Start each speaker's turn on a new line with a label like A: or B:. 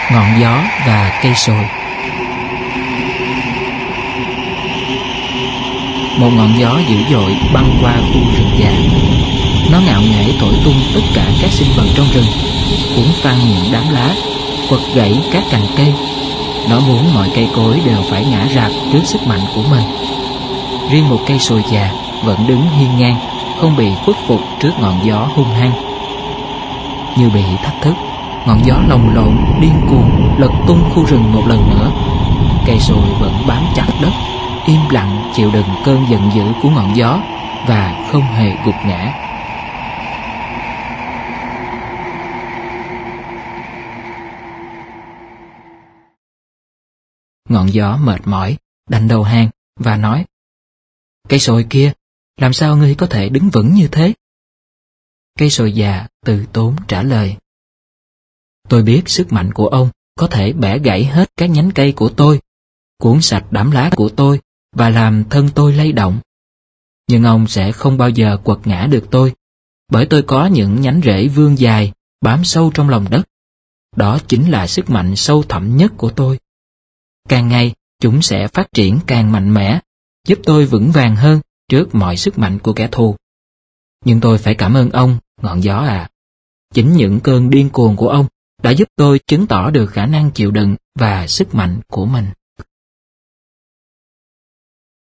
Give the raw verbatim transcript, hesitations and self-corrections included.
A: Ngọn gió và cây sồi. Một ngọn gió dữ dội băng qua khu rừng già. Nó ngạo nghễ thổi tung tất cả các sinh vật trong rừng, cuốn phăng những đám lá, quật gãy các cành cây. Nó muốn mọi cây cối đều phải ngã rạp trước sức mạnh của mình. Riêng một cây sồi già vẫn đứng hiên ngang, không bị khuất phục trước ngọn gió hung hăng. Như bị thách thức, ngọn gió lồng lộn điên cuồng lật tung khu rừng một lần nữa. Cây sồi vẫn bám chặt đất, im lặng chịu đựng cơn giận dữ của ngọn gió và không hề gục ngã. Ngọn gió mệt mỏi đành đầu hàng và nói: "Cây sồi kia, làm sao ngươi có thể đứng vững như thế?" Cây sồi già từ tốn trả lời: "Tôi biết sức mạnh của ông có thể bẻ gãy hết các nhánh cây của tôi, cuốn sạch đám lá của tôi và làm thân tôi lay động. Nhưng ông sẽ không bao giờ quật ngã được tôi, bởi tôi có những nhánh rễ vươn dài, bám sâu trong lòng đất. Đó chính là sức mạnh sâu thẳm nhất của tôi. Càng ngày, chúng sẽ phát triển càng mạnh mẽ, giúp tôi vững vàng hơn trước mọi sức mạnh của kẻ thù. Nhưng tôi phải cảm ơn ông, ngọn gió à. Chính những cơn điên cuồng của ông đã giúp tôi chứng tỏ được khả năng chịu đựng và sức mạnh của mình."